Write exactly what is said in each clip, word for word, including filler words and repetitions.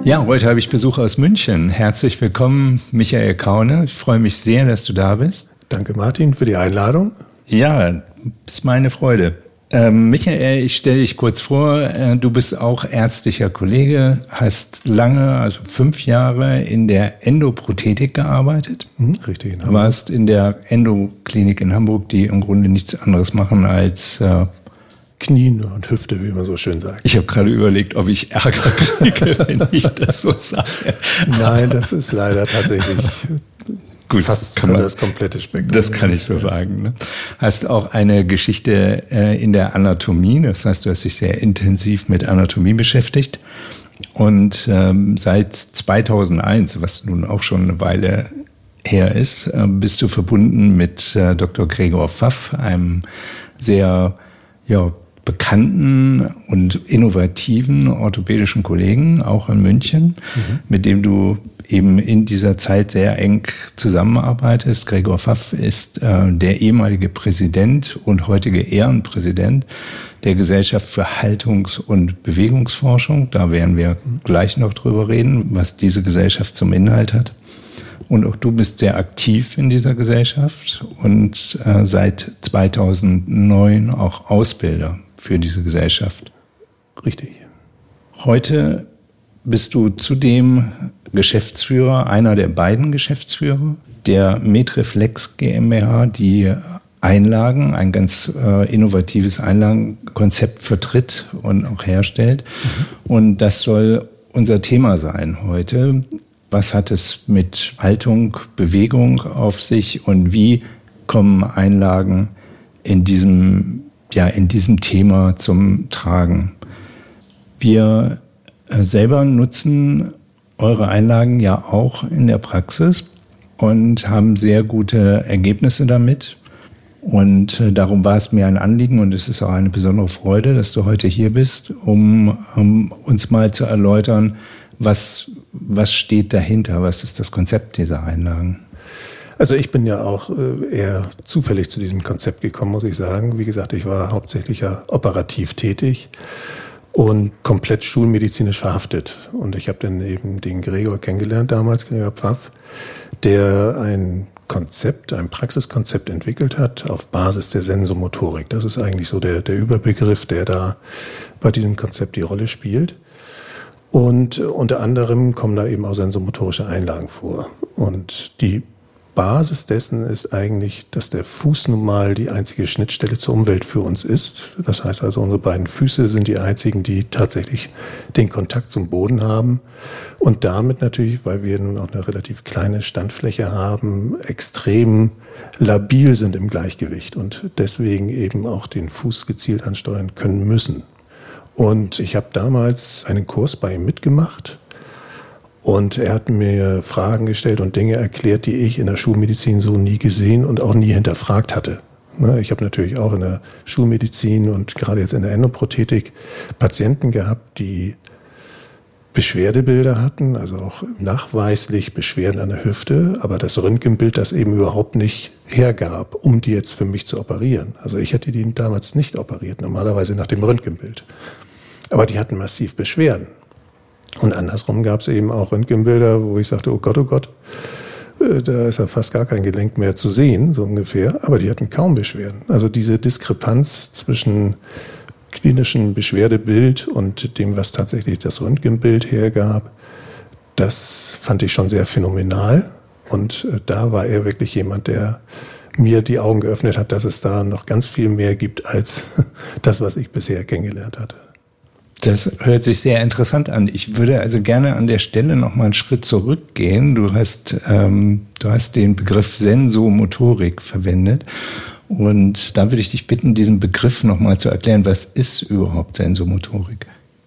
Ja, heute habe ich Besuch aus München. Herzlich willkommen, Michael Kaune. Ich freue mich sehr, dass du da bist. Danke, Martin, für die Einladung. Ja, ist meine Freude. Ähm, Michael, ich stelle dich kurz vor. Äh, du bist auch ärztlicher Kollege, hast lange, also fünf Jahre in der Endoprothetik gearbeitet. Hm, richtig. In du warst in der Endoklinik in Hamburg, die im Grunde nichts anderes machen als äh, Knien und Hüfte, wie man so schön sagt. Ich habe gerade überlegt, ob ich Ärger kriege, wenn ich das so sage. Nein, das ist leider tatsächlich gut, fast kann man, das komplette Spektrum. Das kann ich so sagen. Ne? Hast auch eine Geschichte äh, in der Anatomie, das heißt, du hast dich sehr intensiv mit Anatomie beschäftigt. Und ähm, seit zweitausendeins, was nun auch schon eine Weile her ist, äh, bist du verbunden mit äh, Doktor Gregor Pfaff, einem sehr ja, bekannten und innovativen orthopädischen Kollegen, auch in München, mhm. mit dem du eben in dieser Zeit sehr eng zusammenarbeitest. Gregor Pfaff ist äh, der ehemalige Präsident und heutige Ehrenpräsident der Gesellschaft für Haltungs- und Bewegungsforschung. Da werden wir gleich noch drüber reden, was diese Gesellschaft zum Inhalt hat. Und auch du bist sehr aktiv in dieser Gesellschaft und äh, seit zweitausendneun auch Ausbilder für diese Gesellschaft. Richtig. Heute bist du zudem Geschäftsführer, einer der beiden Geschäftsführer der Medreflex GmbH, die Einlagen, ein ganz äh, innovatives Einlagenkonzept vertritt und auch herstellt. Mhm. Und das soll unser Thema sein heute. Was hat es mit Haltung, Bewegung auf sich und wie kommen Einlagen in diesem, ja, in diesem Thema zum Tragen? Wir selber nutzen eure Einlagen ja auch in der Praxis und haben sehr gute Ergebnisse damit. Und darum war es mir ein Anliegen und es ist auch eine besondere Freude, dass du heute hier bist, um, um uns mal zu erläutern, was, was steht dahinter, was ist das Konzept dieser Einlagen? Also ich bin ja auch eher zufällig zu diesem Konzept gekommen, muss ich sagen. Wie gesagt, ich war hauptsächlich ja operativ tätig und komplett schulmedizinisch verhaftet. Und ich habe dann eben den Gregor kennengelernt damals, Gregor Pfaff, der ein Konzept, ein Praxiskonzept entwickelt hat auf Basis der Sensomotorik. Das ist eigentlich so der, der Überbegriff, der da bei diesem Konzept die Rolle spielt. Und unter anderem kommen da eben auch sensomotorische Einlagen vor. Und die Basis dessen ist eigentlich, dass der Fuß nun mal die einzige Schnittstelle zur Umwelt für uns ist. Das heißt also, unsere beiden Füße sind die einzigen, die tatsächlich den Kontakt zum Boden haben. Und damit natürlich, weil wir nun auch eine relativ kleine Standfläche haben, extrem labil sind im Gleichgewicht und deswegen eben auch den Fuß gezielt ansteuern können müssen. Und ich habe damals einen Kurs bei ihm mitgemacht und er hat mir Fragen gestellt und Dinge erklärt, die ich in der Schulmedizin so nie gesehen und auch nie hinterfragt hatte. Ich habe natürlich auch in der Schulmedizin und gerade jetzt in der Endoprothetik Patienten gehabt, die Beschwerdebilder hatten, also auch nachweislich Beschwerden an der Hüfte, aber das Röntgenbild das eben überhaupt nicht hergab, um die jetzt für mich zu operieren. Also ich hätte die damals nicht operiert, normalerweise nach dem Röntgenbild. Aber die hatten massiv Beschwerden. Und andersrum gab es eben auch Röntgenbilder, wo ich sagte, oh Gott, oh Gott, da ist ja fast gar kein Gelenk mehr zu sehen, so ungefähr. Aber die hatten kaum Beschwerden. Also diese Diskrepanz zwischen klinischen Beschwerdebild und dem, was tatsächlich das Röntgenbild hergab, das fand ich schon sehr phänomenal. Und da war er wirklich jemand, der mir die Augen geöffnet hat, dass es da noch ganz viel mehr gibt als das, was ich bisher kennengelernt hatte. Das hört sich sehr interessant an. Ich würde also gerne an der Stelle noch mal einen Schritt zurückgehen. Du hast, ähm, du hast den Begriff Sensomotorik verwendet. Und da würde ich dich bitten, diesen Begriff noch mal zu erklären. Was ist überhaupt Sensomotorik?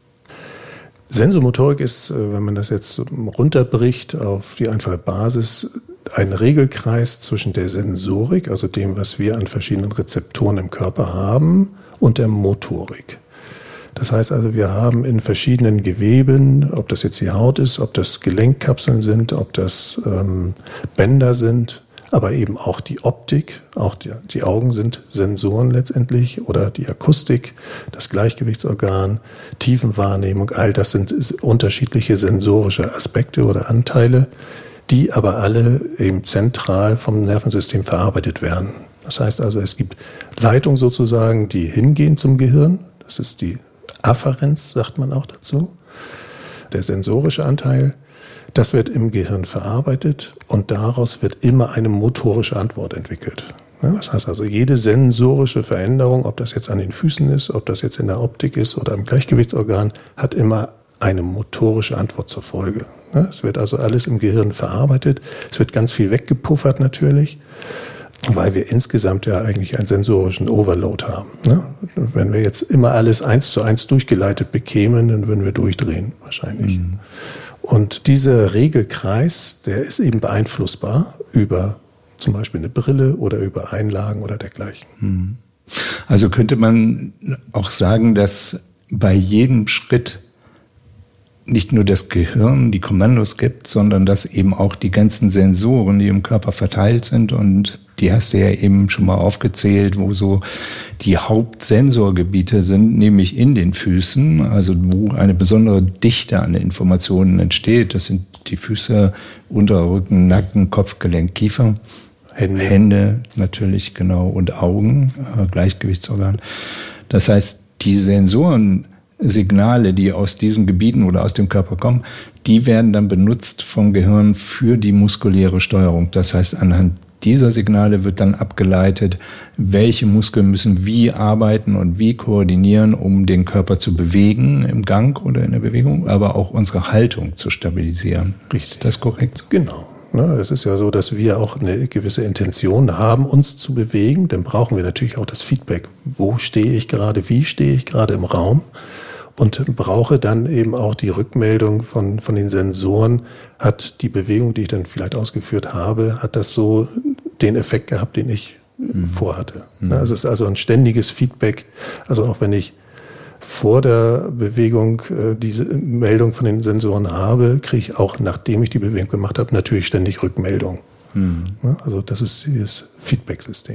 Sensomotorik ist, wenn man das jetzt runterbricht auf die einfache Basis, ein Regelkreis zwischen der Sensorik, also dem, was wir an verschiedenen Rezeptoren im Körper haben, und der Motorik. Das heißt also, wir haben in verschiedenen Geweben, ob das jetzt die Haut ist, ob das Gelenkkapseln sind, ob das ähm, Bänder sind, aber eben auch die Optik, auch die, die Augen sind Sensoren letztendlich oder die Akustik, das Gleichgewichtsorgan, Tiefenwahrnehmung, all das sind unterschiedliche sensorische Aspekte oder Anteile, die aber alle eben zentral vom Nervensystem verarbeitet werden. Das heißt also, es gibt Leitungen sozusagen, die hingehen zum Gehirn, das ist die Afferenz, sagt man auch dazu, der sensorische Anteil. Das wird im Gehirn verarbeitet und daraus wird immer eine motorische Antwort entwickelt. Das heißt also, jede sensorische Veränderung, ob das jetzt an den Füßen ist, ob das jetzt in der Optik ist oder im Gleichgewichtsorgan, hat immer eine motorische Antwort zur Folge. Es wird also alles im Gehirn verarbeitet. Es wird ganz viel weggepuffert natürlich, weil wir insgesamt ja eigentlich einen sensorischen Overload haben. Wenn wir jetzt immer alles eins zu eins durchgeleitet bekämen, dann würden wir durchdrehen wahrscheinlich. Mhm. Und dieser Regelkreis, der ist eben beeinflussbar über zum Beispiel eine Brille oder über Einlagen oder dergleichen. Also könnte man auch sagen, dass bei jedem Schritt nicht nur das Gehirn die Kommandos gibt, sondern dass eben auch die ganzen Sensoren, die im Körper verteilt sind, und die hast du ja eben schon mal aufgezählt, wo so die Hauptsensorgebiete sind, nämlich in den Füßen, also wo eine besondere Dichte an Informationen entsteht. Das sind die Füße, Unterrücken, Nacken, Kopfgelenk, Kiefer, Hände, Hände natürlich, genau, und Augen, äh, Gleichgewichtsorgan. Das heißt, die Sensoren, Signale, die aus diesen Gebieten oder aus dem Körper kommen, die werden dann benutzt vom Gehirn für die muskuläre Steuerung. Das heißt, anhand dieser Signale wird dann abgeleitet, welche Muskeln müssen wie arbeiten und wie koordinieren, um den Körper zu bewegen im Gang oder in der Bewegung, aber auch unsere Haltung zu stabilisieren. Richtig. Ist das korrekt? Genau. Es ist ja so, dass wir auch eine gewisse Intention haben, uns zu bewegen. Dann brauchen wir natürlich auch das Feedback. Wo stehe ich gerade? Wie stehe ich gerade im Raum? Und brauche dann eben auch die Rückmeldung von, von den Sensoren. Hat die Bewegung, die ich dann vielleicht ausgeführt habe, hat das so den Effekt gehabt, den ich mhm. vorhatte? Mhm. Also es ist also ein ständiges Feedback. Also auch wenn ich vor der Bewegung äh, diese Meldung von den Sensoren habe, kriege ich auch, nachdem ich die Bewegung gemacht habe, natürlich ständig Rückmeldung. Mhm. Ja, also das ist dieses Feedback-System.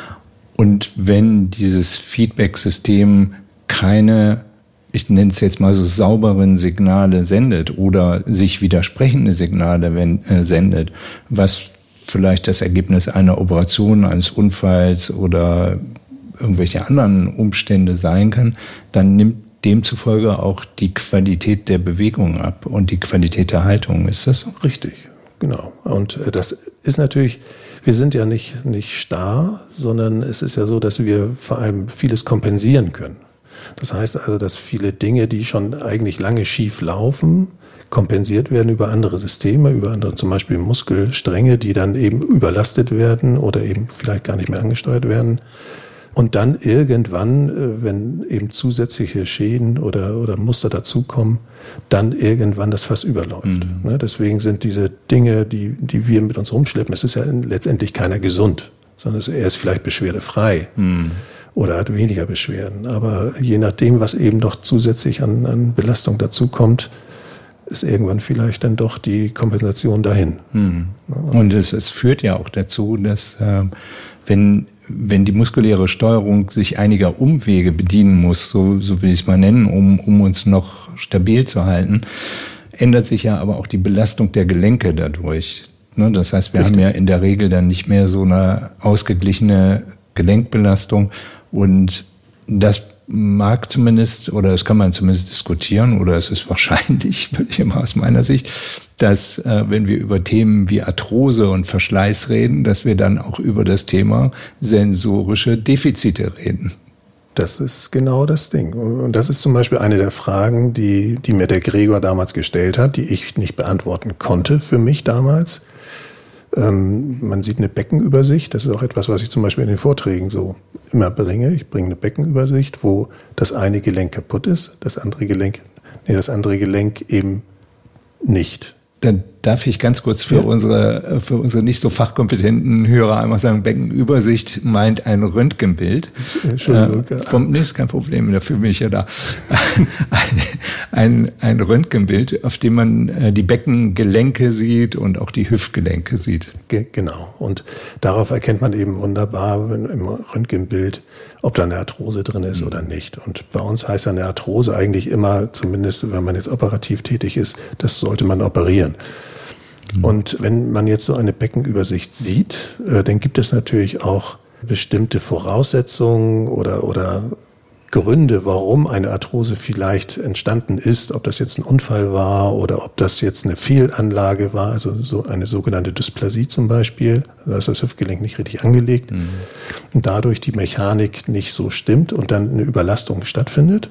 Und wenn dieses Feedback-System keine, ich nenne es jetzt mal so, sauberen Signale sendet oder sich widersprechende Signale wenn, äh, sendet, was vielleicht das Ergebnis einer Operation, eines Unfalls oder irgendwelche anderen Umstände sein kann, dann nimmt demzufolge auch die Qualität der Bewegung ab und die Qualität der Haltung. Ist das so? Richtig, genau. Und das ist natürlich, wir sind ja nicht, nicht starr, sondern es ist ja so, dass wir vor allem vieles kompensieren können. Das heißt also, dass viele Dinge, die schon eigentlich lange schief laufen, kompensiert werden über andere Systeme, über andere zum Beispiel Muskelstränge, die dann eben überlastet werden oder eben vielleicht gar nicht mehr angesteuert werden. Und dann irgendwann, wenn eben zusätzliche Schäden oder, oder Muster dazukommen, dann irgendwann das Fass überläuft. Mhm. Deswegen sind diese Dinge, die, die wir mit uns rumschleppen, es ist ja letztendlich keiner gesund, sondern er ist vielleicht beschwerdefrei mhm. oder hat weniger Beschwerden. Aber je nachdem, was eben noch zusätzlich an, an Belastung dazukommt, ist irgendwann vielleicht dann doch die Kompensation dahin. Mhm. Und es, es führt ja auch dazu, dass äh, wenn wenn die muskuläre Steuerung sich einiger Umwege bedienen muss, so, so will ich es mal nennen, um, um uns noch stabil zu halten, ändert sich ja aber auch die Belastung der Gelenke dadurch. Ne? Das heißt, wir Richtig. haben ja in der Regel dann nicht mehr so eine ausgeglichene Gelenkbelastung, und das mag zumindest, oder das kann man zumindest diskutieren, oder es ist wahrscheinlich, würde ich immer aus meiner Sicht, dass äh, wenn wir über Themen wie Arthrose und Verschleiß reden, dass wir dann auch über das Thema sensorische Defizite reden. Das ist genau das Ding. Und das ist zum Beispiel eine der Fragen, die, die mir der Gregor damals gestellt hat, die ich nicht beantworten konnte für mich damals. Ähm, man sieht eine Beckenübersicht. Das ist auch etwas, was ich zum Beispiel in den Vorträgen so immer bringe. Ich bringe eine Beckenübersicht, wo das eine Gelenk kaputt ist, das andere Gelenk, nee, das andere Gelenk eben nicht. Dann darf ich ganz kurz für ja. unsere für unsere nicht so fachkompetenten Hörer einmal sagen, Beckenübersicht meint ein Röntgenbild. Entschuldigung. Äh, vom, nee, ist kein Problem, dafür bin ich ja da. ein, ein Röntgenbild, auf dem man äh, die Beckengelenke sieht und auch die Hüftgelenke sieht. Ge- genau. Und darauf erkennt man eben wunderbar, wenn im Röntgenbild, ob da eine Arthrose drin ist mhm. oder nicht. Und bei uns heißt eine Arthrose eigentlich immer, zumindest wenn man jetzt operativ tätig ist, das sollte man operieren. Mhm. Und wenn man jetzt so eine Beckenübersicht sieht, äh, dann gibt es natürlich auch bestimmte Voraussetzungen oder, oder Gründe, warum eine Arthrose vielleicht entstanden ist, ob das jetzt ein Unfall war oder ob das jetzt eine Fehlanlage war, also so eine sogenannte Dysplasie zum Beispiel, da ist das Hüftgelenk nicht richtig angelegt mhm. und dadurch die Mechanik nicht so stimmt und dann eine Überlastung stattfindet.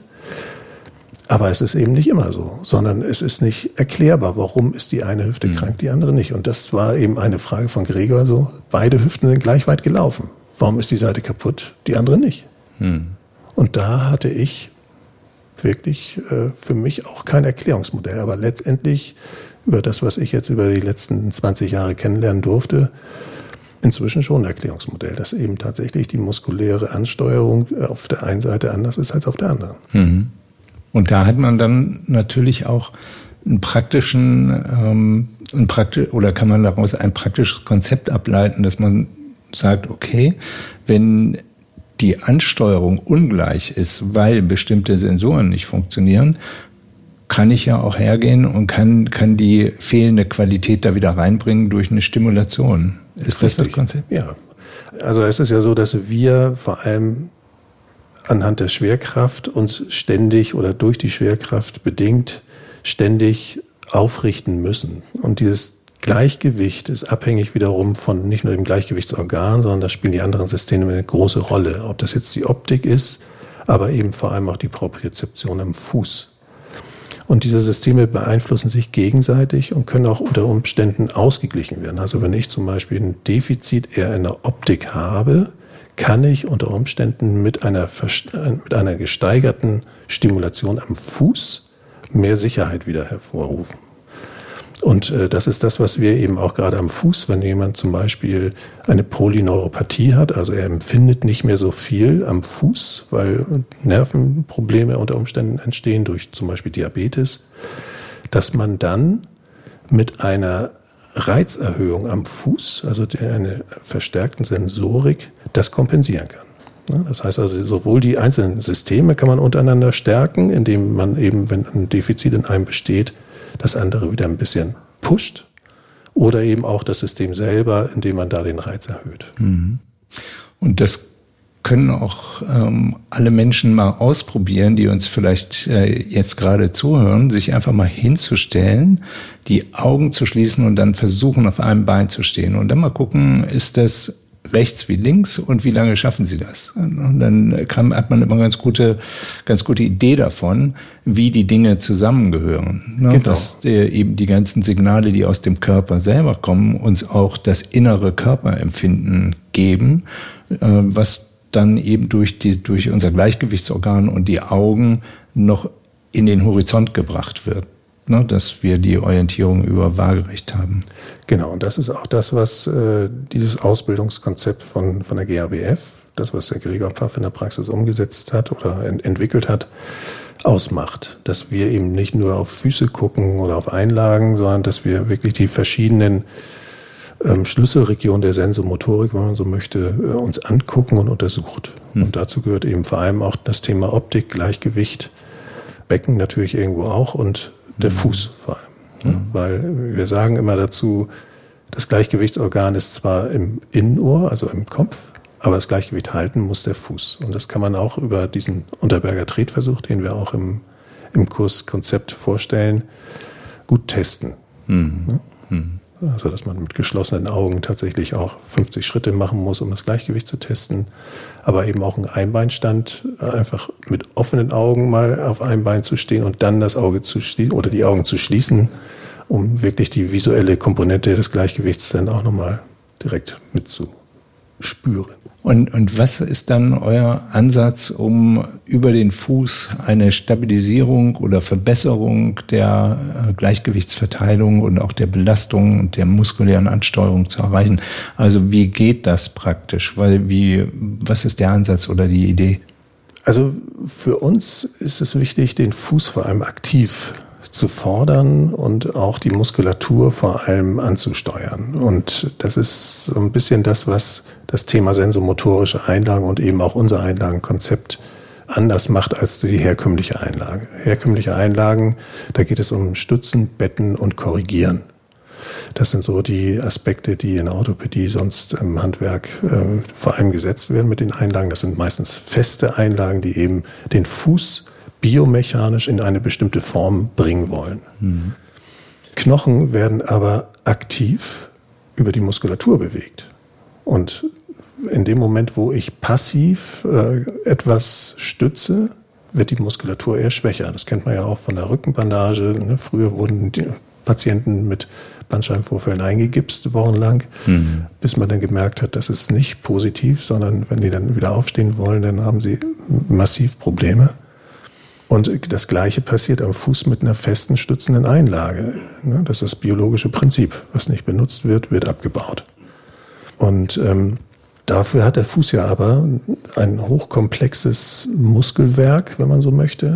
Aber es ist eben nicht immer so, sondern es ist nicht erklärbar, warum ist die eine Hüfte mhm. krank, die andere nicht. Und das war eben eine Frage von Gregor so, beide Hüften sind gleich weit gelaufen. Warum ist die Seite kaputt, die andere nicht? Mhm. Und da hatte ich wirklich äh, für mich auch kein Erklärungsmodell. Aber letztendlich über das, was ich jetzt über die letzten zwanzig Jahre kennenlernen durfte, inzwischen schon ein Erklärungsmodell, dass eben tatsächlich die muskuläre Ansteuerung auf der einen Seite anders ist als auf der anderen. Mhm. Und da hat man dann natürlich auch einen praktischen, ähm, ein praktisch, oder kann man daraus ein praktisches Konzept ableiten, dass man sagt, okay, wenn die Ansteuerung ungleich ist, weil bestimmte Sensoren nicht funktionieren, kann ich ja auch hergehen und kann, kann die fehlende Qualität da wieder reinbringen durch eine Stimulation. Ist das das Konzept? Ja. Also es ist ja so, dass wir vor allem anhand der Schwerkraft uns ständig oder durch die Schwerkraft bedingt ständig aufrichten müssen. Und dieses Gleichgewicht ist abhängig wiederum von nicht nur dem Gleichgewichtsorgan, sondern da spielen die anderen Systeme eine große Rolle. Ob das jetzt die Optik ist, aber eben vor allem auch die Propriozeption am Fuß. Und diese Systeme beeinflussen sich gegenseitig und können auch unter Umständen ausgeglichen werden. Also wenn ich zum Beispiel ein Defizit eher in der Optik habe, kann ich unter Umständen mit einer, mit einer gesteigerten Stimulation am Fuß mehr Sicherheit wieder hervorrufen. Und äh, das ist das, was wir eben auch gerade am Fuß, wenn jemand zum Beispiel eine Polyneuropathie hat, also er empfindet nicht mehr so viel am Fuß, weil Nervenprobleme unter Umständen entstehen durch zum Beispiel Diabetes, dass man dann mit einer Reizerhöhung am Fuß, also der einer verstärkten Sensorik, das kompensieren kann. Das heißt also, sowohl die einzelnen Systeme kann man untereinander stärken, indem man eben, wenn ein Defizit in einem besteht, das andere wieder ein bisschen pusht, oder eben auch das System selber, indem man da den Reiz erhöht. Und das können auch ähm, alle Menschen mal ausprobieren, die uns vielleicht äh, jetzt gerade zuhören, sich einfach mal hinzustellen, die Augen zu schließen und dann versuchen, auf einem Bein zu stehen und dann mal gucken, ist das rechts wie links und wie lange schaffen sie das? Und dann kann, hat man immer eine ganz gute, ganz gute Idee davon, wie die Dinge zusammengehören. Ne? Genau. Dass äh, eben die ganzen Signale, die aus dem Körper selber kommen, uns auch das innere Körperempfinden geben, äh, was dann eben durch die, durch unser Gleichgewichtsorgan und die Augen noch in den Horizont gebracht wird. Ne, dass wir die Orientierung über Waagerecht haben. Genau, und das ist auch das, was äh, dieses Ausbildungskonzept von, von der G A B F, das, was der Gregor Pfaff in der Praxis umgesetzt hat oder ent- entwickelt hat, ausmacht. Dass wir eben nicht nur auf Füße gucken oder auf Einlagen, sondern dass wir wirklich die verschiedenen ähm, Schlüsselregionen der Sensomotorik, wenn man so möchte, äh, uns angucken und untersucht. Hm. Und dazu gehört eben vor allem auch das Thema Optik, Gleichgewicht, Becken natürlich irgendwo auch und der Fuß vor allem. Mhm. Weil wir sagen immer dazu, das Gleichgewichtsorgan ist zwar im Innenohr, also im Kopf, aber das Gleichgewicht halten muss der Fuß. Und das kann man auch über diesen Unterberger Tretversuch, den wir auch im, im Kurs Konzept vorstellen, gut testen. Mhm. Ja? Mhm. Also dass man mit geschlossenen Augen tatsächlich auch fünfzig Schritte machen muss, um das Gleichgewicht zu testen. Aber eben auch ein Einbeinstand, einfach mit offenen Augen mal auf einem Bein zu stehen und dann das Auge zu schließen oder die Augen zu schließen, um wirklich die visuelle Komponente des Gleichgewichts dann auch nochmal direkt mitzuspüren. Und, und was ist dann euer Ansatz, um über den Fuß eine Stabilisierung oder Verbesserung der Gleichgewichtsverteilung und auch der Belastung und der muskulären Ansteuerung zu erreichen? Also wie geht das praktisch? Weil wie, was ist der Ansatz oder die Idee? Also für uns ist es wichtig, den Fuß vor allem aktiv zu fordern und auch die Muskulatur vor allem anzusteuern. Und das ist so ein bisschen das, was das Thema sensomotorische Einlagen und eben auch unser Einlagenkonzept anders macht als die herkömmliche Einlage. Herkömmliche Einlagen, da geht es um Stützen, Betten und Korrigieren. Das sind so die Aspekte, die in der Orthopädie sonst im Handwerk äh, vor allem gesetzt werden mit den Einlagen. Das sind meistens feste Einlagen, die eben den Fuß biomechanisch in eine bestimmte Form bringen wollen. Mhm. Knochen werden aber aktiv über die Muskulatur bewegt. Und in dem Moment, wo ich passiv äh, etwas stütze, wird die Muskulatur eher schwächer. Das kennt man ja auch von der Rückenbandage. Ne? Früher wurden die Patienten mit Bandscheibenvorfällen eingegipst wochenlang, mhm. bis man dann gemerkt hat, das ist nicht positiv, sondern wenn die dann wieder aufstehen wollen, dann haben sie massiv Probleme. Und das Gleiche passiert am Fuß mit einer festen, stützenden Einlage. Das ist das biologische Prinzip. Was nicht benutzt wird, wird abgebaut. Und ähm, dafür hat der Fuß ja aber ein hochkomplexes Muskelwerk, wenn man so möchte.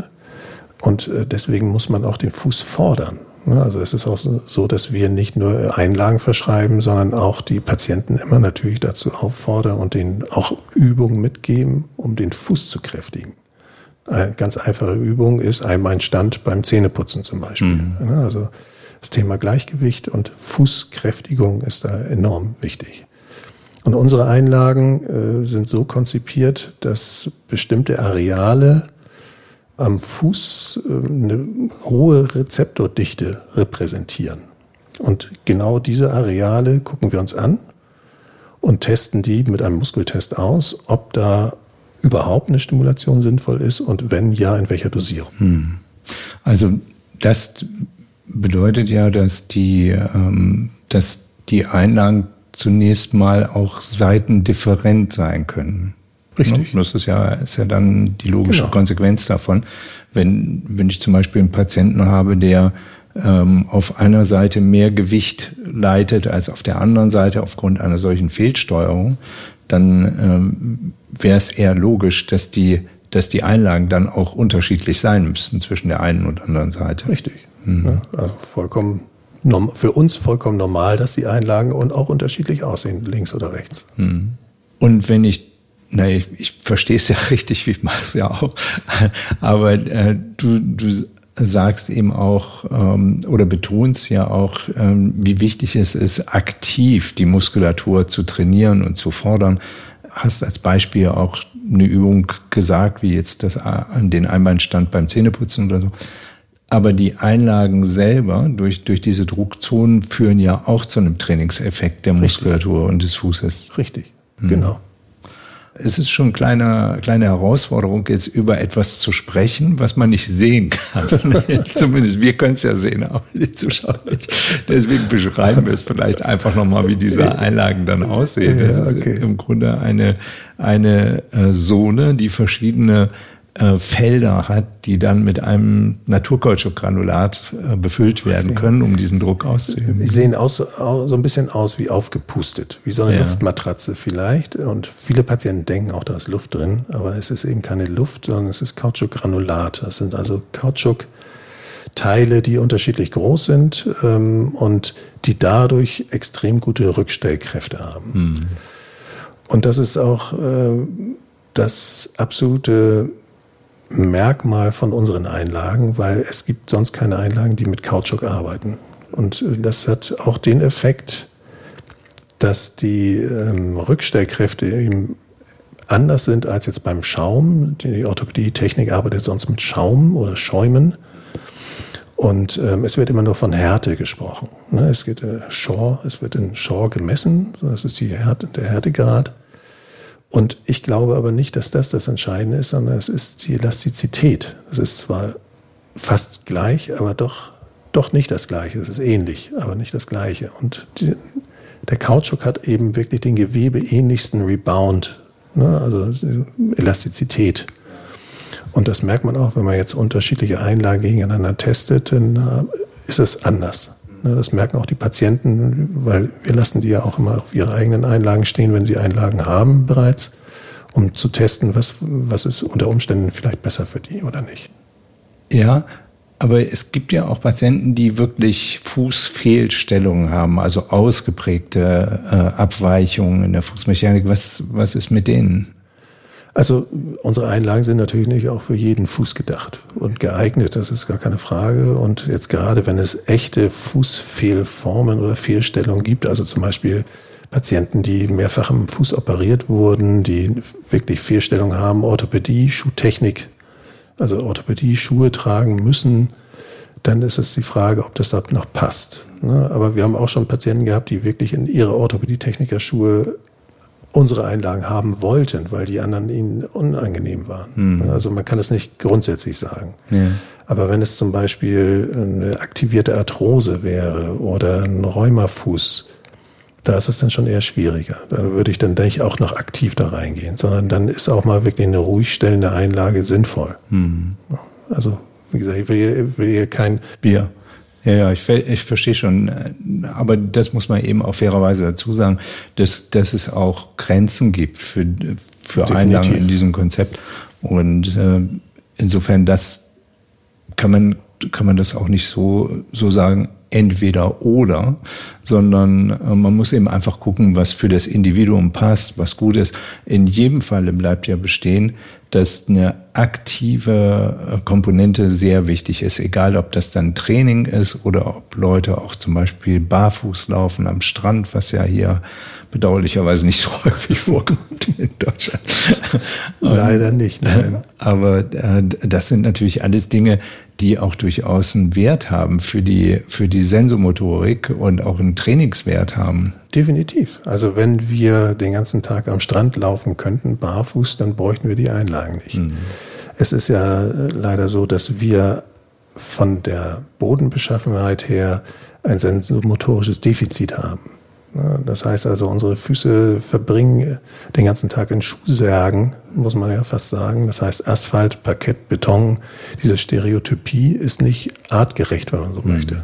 Und äh, deswegen muss man auch den Fuß fordern. Also es ist auch so, dass wir nicht nur Einlagen verschreiben, sondern auch die Patienten immer natürlich dazu auffordern und denen auch Übungen mitgeben, um den Fuß zu kräftigen. Eine ganz einfache Übung ist Einbeinstand beim Zähneputzen zum Beispiel. Mhm. Also das Thema Gleichgewicht und Fußkräftigung ist da enorm wichtig. Und unsere Einlagen äh, sind so konzipiert, dass bestimmte Areale am Fuß äh, eine hohe Rezeptordichte repräsentieren. Und genau diese Areale gucken wir uns an und testen die mit einem Muskeltest aus, ob da überhaupt eine Stimulation sinnvoll ist und wenn ja, in welcher Dosierung. Hm. Also das bedeutet ja, dass die, ähm, dass die Einlagen zunächst mal auch seitendifferent sein können. Richtig. Das ist ja, ist ja dann die logische genau. Konsequenz davon. Wenn, wenn ich zum Beispiel einen Patienten habe, der ähm, auf einer Seite mehr Gewicht leitet als auf der anderen Seite aufgrund einer solchen Fehlsteuerung, dann ähm, wäre es eher logisch, dass die, dass die Einlagen dann auch unterschiedlich sein müssten zwischen der einen und anderen Seite. Richtig. Mhm. Ja, also vollkommen für uns vollkommen normal, dass die Einlagen und auch unterschiedlich aussehen, links oder rechts. Mhm. Und wenn ich Na, ich, ich verstehe es ja richtig, ich mache es ja auch. Aber äh, du, du sagst eben auch ähm, oder betonst ja auch, ähm, wie wichtig es ist, aktiv die Muskulatur zu trainieren und zu fordern. Hast als Beispiel auch eine Übung gesagt, wie jetzt das an den Einbeinstand beim Zähneputzen oder so. Aber die Einlagen selber durch, durch diese Druckzonen führen ja auch zu einem Trainingseffekt der Muskulatur Richtig. Und des Fußes. Richtig, mhm. genau. Es ist schon eine kleine, kleine Herausforderung, jetzt über etwas zu sprechen, was man nicht sehen kann. Zumindest wir können es ja sehen, aber die Zuschauer nicht. Deswegen beschreiben wir es vielleicht einfach nochmal, wie diese Einlagen dann aussehen. Das ist okay. Im Grunde eine, eine äh, Zone, die verschiedene äh, Felder hat, die dann mit einem Naturkautschukgranulat äh, befüllt werden können, um diesen Druck auszuüben. Sie sehen aus, so ein bisschen aus wie aufgepustet, wie so eine ja. Luftmatratze vielleicht. Und viele Patienten denken auch, da ist Luft drin, aber es ist eben keine Luft, sondern es ist Kautschukgranulat. Das sind also Kautschukteile, die unterschiedlich groß sind ähm, und die dadurch extrem gute Rückstellkräfte haben. Hm. Und das ist auch äh, das absolute Merkmal von unseren Einlagen, weil es gibt sonst keine Einlagen, die mit Kautschuk arbeiten. Und das hat auch den Effekt, dass die ähm, Rückstellkräfte eben anders sind als jetzt beim Schaum. Die Orthopädie-Technik arbeitet sonst mit Schaum oder Schäumen. Und ähm, es wird immer nur von Härte gesprochen. Ne? Es geht äh, Shaw, es wird in Shaw gemessen, so das ist die Härte, der Härtegrad. Und ich glaube aber nicht, dass das das Entscheidende ist, sondern es ist die Elastizität. Es ist zwar fast gleich, aber doch, doch nicht das Gleiche. Es ist ähnlich, aber nicht das Gleiche. Und die, der Kautschuk hat eben wirklich den gewebeähnlichsten Rebound, ne? Also Elastizität. Und das merkt man auch, wenn man jetzt unterschiedliche Einlagen gegeneinander testet, dann ist es anders. Das merken auch die Patienten, weil wir lassen die ja auch immer auf ihre eigenen Einlagen stehen, wenn sie Einlagen haben bereits. um zu testen, was, was ist unter Umständen vielleicht besser für die oder nicht. Ja, aber es gibt ja auch Patienten, die wirklich Fußfehlstellungen haben, also ausgeprägte äh, Abweichungen in der Fußmechanik. Was, was ist mit denen? Also unsere Einlagen sind natürlich nicht auch für jeden Fuß gedacht und geeignet, das ist gar keine Frage. Und jetzt gerade, wenn es echte Fußfehlformen oder Fehlstellungen gibt, also zum Beispiel Patienten, die mehrfach am Fuß operiert wurden, die wirklich Fehlstellungen haben, Orthopädie, Schuhtechnik, also Orthopädie, Schuhe tragen müssen, dann ist es die Frage, ob das dort noch passt. Aber wir haben auch schon Patienten gehabt, die wirklich in ihre Orthopädie-Techniker-Schuhe unsere Einlagen haben wollten, weil die anderen ihnen unangenehm waren. Mhm. Also man kann es nicht grundsätzlich sagen. Ja. Aber wenn es zum Beispiel eine aktivierte Arthrose wäre oder ein Rheumafuß, da ist es dann schon eher schwieriger. Da würde ich dann, denke ich, auch noch aktiv da reingehen, sondern dann ist auch mal wirklich eine ruhig stellende Einlage sinnvoll. Mhm. Also, wie gesagt, ich will hier, will hier kein Bier. Ja, ja, ich, ich verstehe schon. Aber das muss man eben auch fairerweise dazu sagen, dass, dass es auch Grenzen gibt für, für Einlagen in diesem Konzept. Und äh, insofern, das kann man, kann man das auch nicht so, so sagen, entweder oder, sondern äh, man muss eben einfach gucken, was für das Individuum passt, was gut ist. In jedem Falle bleibt ja bestehen, dass eine aktive Komponente sehr wichtig ist, egal ob das dann Training ist oder ob Leute auch zum Beispiel barfuß laufen am Strand, was ja hier bedauerlicherweise nicht so häufig vorkommt in Deutschland. Leider nicht, nein. Aber äh, das sind natürlich alles Dinge, die auch durchaus einen Wert haben für die, für die Sensomotorik und auch einen Trainingswert haben. Definitiv. Also wenn wir den ganzen Tag am Strand laufen könnten, barfuß, dann bräuchten wir die Einlagen nicht. Mhm. Es ist ja leider so, dass wir von der Bodenbeschaffenheit her ein sensomotorisches Defizit haben. Das heißt also, unsere Füße verbringen den ganzen Tag in Schuhsärgen, muss man ja fast sagen. Das heißt, Asphalt, Parkett, Beton, diese Stereotypie ist nicht artgerecht, wenn man so mhm. möchte.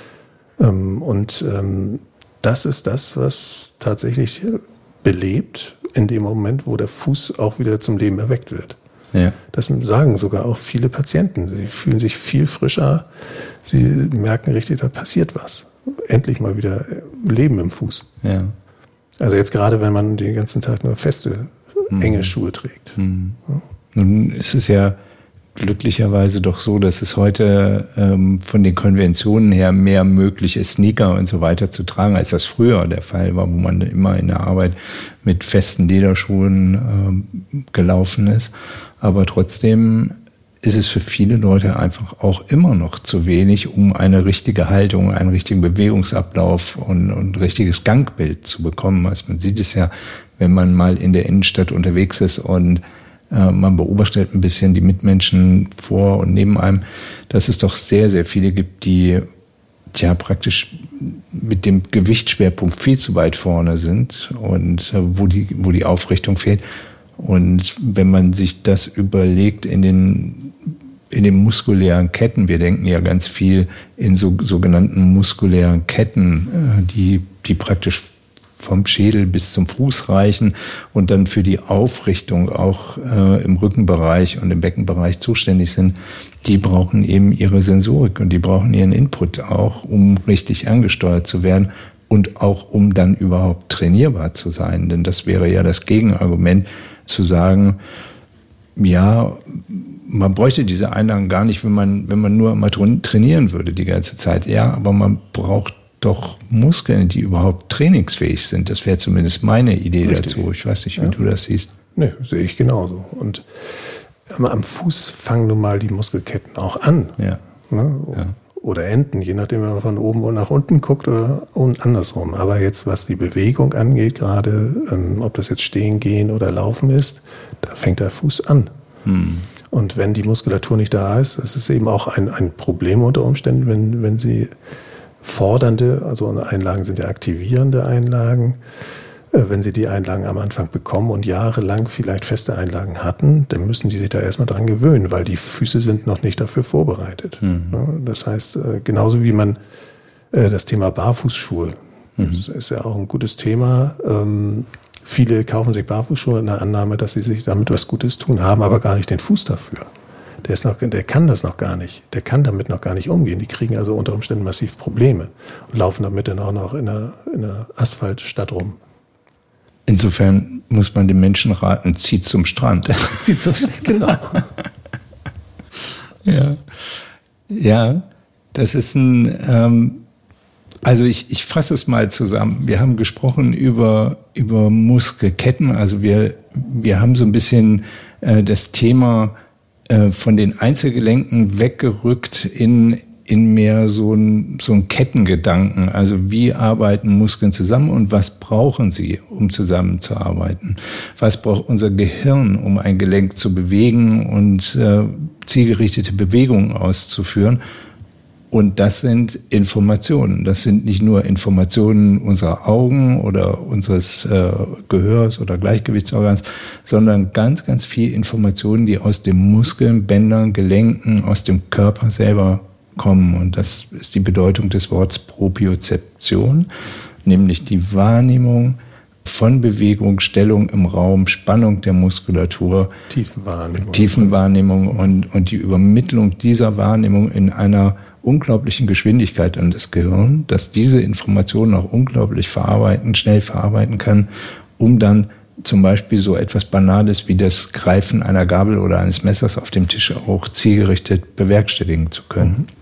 Und das ist das, was tatsächlich belebt in dem Moment, wo der Fuß auch wieder zum Leben erweckt wird. Ja. Das sagen sogar auch viele Patienten. Sie fühlen sich viel frischer, sie merken richtig, da passiert was. Endlich mal wieder Leben im Fuß. Ja. Also jetzt gerade, wenn man den ganzen Tag nur feste, mhm. enge Schuhe trägt. Mhm. Ja. Nun ist es ja glücklicherweise doch so, dass es heute ähm, von den Konventionen her mehr möglich ist, Sneaker und so weiter zu tragen, als das früher der Fall war, wo man immer in der Arbeit mit festen Lederschuhen ähm, gelaufen ist. Aber trotzdem ist es für viele Leute einfach auch immer noch zu wenig, um eine richtige Haltung, einen richtigen Bewegungsablauf und, und ein richtiges Gangbild zu bekommen. Also man sieht es ja, wenn man mal in der Innenstadt unterwegs ist und äh, man beobachtet ein bisschen die Mitmenschen vor und neben einem, dass es doch sehr, sehr viele gibt, die ja praktisch mit dem Gewichtsschwerpunkt viel zu weit vorne sind und äh, wo die, wo die Aufrichtung fehlt. Und wenn man sich das überlegt in den in den muskulären Ketten, wir denken ja ganz viel in so sogenannten muskulären Ketten, die die praktisch vom Schädel bis zum Fuß reichen und dann für die Aufrichtung auch äh, im Rückenbereich und im Beckenbereich zuständig sind, die brauchen eben ihre Sensorik und die brauchen ihren Input auch, um richtig angesteuert zu werden und auch um dann überhaupt trainierbar zu sein. Denn das wäre ja das Gegenargument, zu sagen, ja, man bräuchte diese Einlagen gar nicht, wenn man, wenn man nur mal trainieren würde die ganze Zeit. Ja, aber man braucht doch Muskeln, die überhaupt trainingsfähig sind. Das wäre zumindest meine Idee Richtig. dazu. Ich weiß nicht, wie ja. du das siehst. Nee, sehe ich genauso. Und am Fuß fangen nun mal die Muskelketten auch an. Ja. Ne? Ja. Oder enden, je nachdem, wenn man von oben und nach unten guckt oder andersrum. Aber jetzt, was die Bewegung angeht, gerade ähm, ob das jetzt stehen, gehen oder laufen ist, da fängt der Fuß an. Hm. Und wenn die Muskulatur nicht da ist, das ist eben auch ein, ein Problem unter Umständen, wenn, wenn sie fordernde, also Einlagen sind ja aktivierende Einlagen, äh, wenn sie die Einlagen am Anfang bekommen und jahrelang vielleicht feste Einlagen hatten, dann müssen die sich da erstmal dran gewöhnen, weil die Füße sind noch nicht dafür vorbereitet. Mhm. Ja, das heißt, äh, genauso wie man äh, das Thema Barfußschuhe, mhm. das ist ja auch ein gutes Thema, ähm, Viele kaufen sich Barfußschuhe in der Annahme, dass sie sich damit was Gutes tun, haben aber gar nicht den Fuß dafür. Der, ist noch, der kann das noch gar nicht. Der kann damit noch gar nicht umgehen. Die kriegen also unter Umständen massiv Probleme und laufen damit dann auch noch in einer, in einer Asphaltstadt rum. Insofern muss man den Menschen raten, zieht zum Strand. Zieht zum Strand, genau. Ja, ja, das ist ein, ähm, also ich, ich fasse es mal zusammen. Wir haben gesprochen über, über Muskelketten. Also wir, wir haben so ein bisschen äh, das Thema äh, von den Einzelgelenken weggerückt in in mehr so ein, so ein Kettengedanken. Also wie arbeiten Muskeln zusammen und was brauchen sie, um zusammenzuarbeiten? Was braucht unser Gehirn, um ein Gelenk zu bewegen und äh, zielgerichtete Bewegungen auszuführen? Und das sind Informationen. Das sind nicht nur Informationen unserer Augen oder unseres äh, Gehörs oder Gleichgewichtsorgans, sondern ganz, ganz viel Informationen, die aus den Muskeln, Bändern, Gelenken, aus dem Körper selber kommen. Und das ist die Bedeutung des Wortes Propriozeption, nämlich die Wahrnehmung von Bewegung, Stellung im Raum, Spannung der Muskulatur, Tiefenwahrnehmung, Tiefenwahrnehmung und, und die Übermittlung dieser Wahrnehmung in einer unglaublichen Geschwindigkeit an das Gehirn, dass diese Informationen auch unglaublich verarbeiten, schnell verarbeiten kann, um dann zum Beispiel so etwas Banales wie das Greifen einer Gabel oder eines Messers auf dem Tisch auch zielgerichtet bewerkstelligen zu können. Mhm.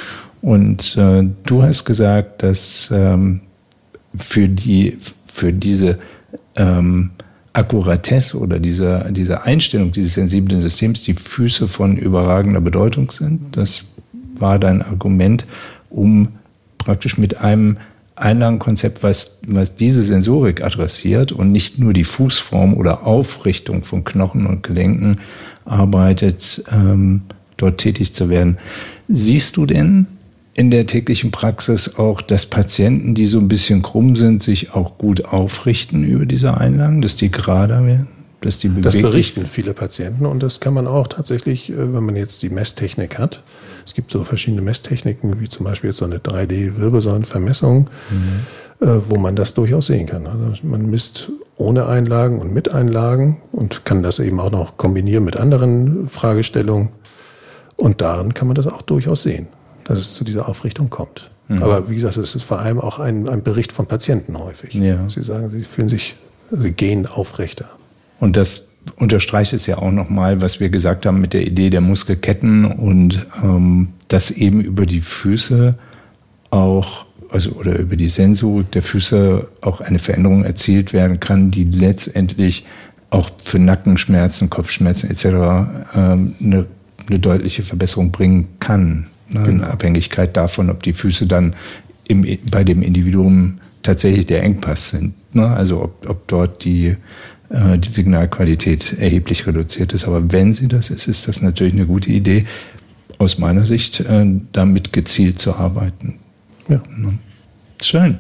Und äh, du hast gesagt, dass ähm, für die für diese ähm, Akkuratesse oder diese, diese Einstellung dieses sensiblen Systems die Füße von überragender Bedeutung sind. Das war dein Argument, um praktisch mit einem Einlagenkonzept, was, was diese Sensorik adressiert und nicht nur die Fußform oder Aufrichtung von Knochen und Gelenken arbeitet, ähm, dort tätig zu werden. Siehst du denn in der täglichen Praxis auch, dass Patienten, die so ein bisschen krumm sind, sich auch gut aufrichten über diese Einlagen, dass die gerader werden? Dass die das berichten viele Patienten und das kann man auch tatsächlich, wenn man jetzt die Messtechnik hat. Es gibt so verschiedene Messtechniken, wie zum Beispiel jetzt so eine drei D-Wirbelsäulenvermessung, mhm. äh, wo man das durchaus sehen kann. Also man misst ohne Einlagen und mit Einlagen und kann das eben auch noch kombinieren mit anderen Fragestellungen. Und daran kann man das auch durchaus sehen, dass es zu dieser Aufrichtung kommt. Mhm. Aber wie gesagt, es ist vor allem auch ein, ein Bericht von Patienten häufig. Ja. Sie sagen, sie fühlen sich, sie gehen aufrechter. Und das unterstreicht es ja auch nochmal, was wir gesagt haben mit der Idee der Muskelketten und ähm, dass eben über die Füße auch, also oder über die Sensorik der Füße auch eine Veränderung erzielt werden kann, die letztendlich auch für Nackenschmerzen, Kopfschmerzen et cetera ähm, eine, eine deutliche Verbesserung bringen kann. Ne? Genau. In Abhängigkeit davon, ob die Füße dann im, bei dem Individuum tatsächlich der Engpass sind. Ne? Also ob, ob dort die die Signalqualität erheblich reduziert ist. Aber wenn sie das ist, ist das natürlich eine gute Idee, aus meiner Sicht, damit gezielt zu arbeiten. Ja. Schön.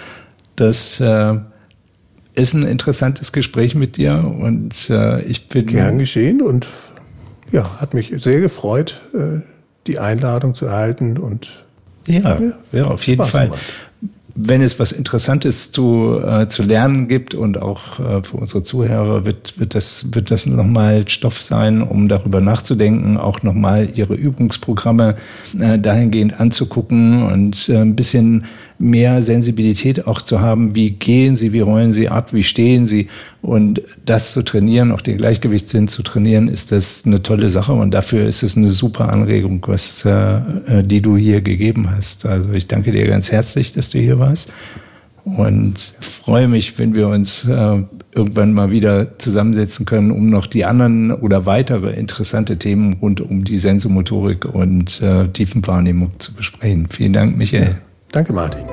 Das äh, ist ein interessantes Gespräch mit dir und äh, ich bin... Gern geschehen und ja, hat mich sehr gefreut, äh, die Einladung zu erhalten und ja, ja, ja auf jeden Fall. Gemacht. Wenn es was Interessantes zu, äh, zu lernen gibt und auch äh, für unsere Zuhörer wird, wird das, wird das nochmal Stoff sein, um darüber nachzudenken, auch nochmal ihre Übungsprogramme äh, dahingehend anzugucken und äh, ein bisschen mehr Sensibilität auch zu haben, wie gehen sie, wie rollen sie ab, wie stehen sie und das zu trainieren, auch den Gleichgewichtssinn zu trainieren, ist das eine tolle Sache und dafür ist es eine super Anregung, was äh, die du hier gegeben hast. Also ich danke dir ganz herzlich, dass du hier warst und freue mich, wenn wir uns äh, irgendwann mal wieder zusammensetzen können, um noch die anderen oder weitere interessante Themen rund um die Sensomotorik und äh, Tiefenwahrnehmung zu besprechen. Vielen Dank, Michael. Danke, Martin.